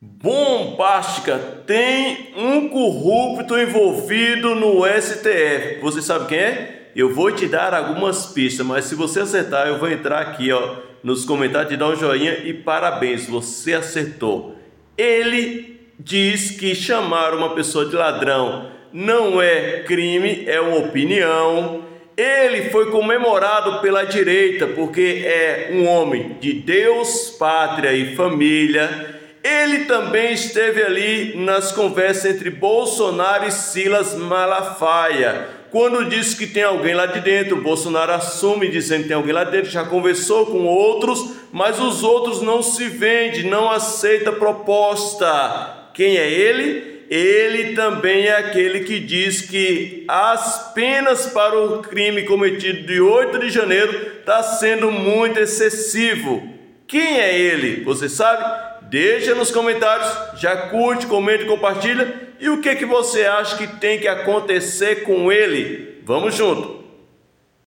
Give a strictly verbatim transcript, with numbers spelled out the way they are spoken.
Bombástica, tem um corrupto envolvido no S T F. Você sabe quem é? Eu vou te dar algumas pistas, mas se você acertar, eu vou entrar aqui, ó, nos comentários, te dar um joinha e parabéns, você acertou. Ele diz que chamar uma pessoa de ladrão não é crime, é uma opinião. Ele foi comemorado pela direita porque é um homem de Deus, pátria e família. Ele também esteve ali nas conversas entre Bolsonaro e Silas Malafaia. Quando diz que tem alguém lá de dentro, Bolsonaro assume dizendo que tem alguém lá dentro, já conversou com outros, mas os outros não se vendem, não aceita proposta. Quem é ele? Ele também é aquele que diz que as penas para o crime cometido de oito de janeiro está sendo muito excessivo. Quem é ele? Você sabe? Deixa nos comentários, já curte, comenta e compartilha. E o que, que você acha que tem que acontecer com ele? Vamos junto!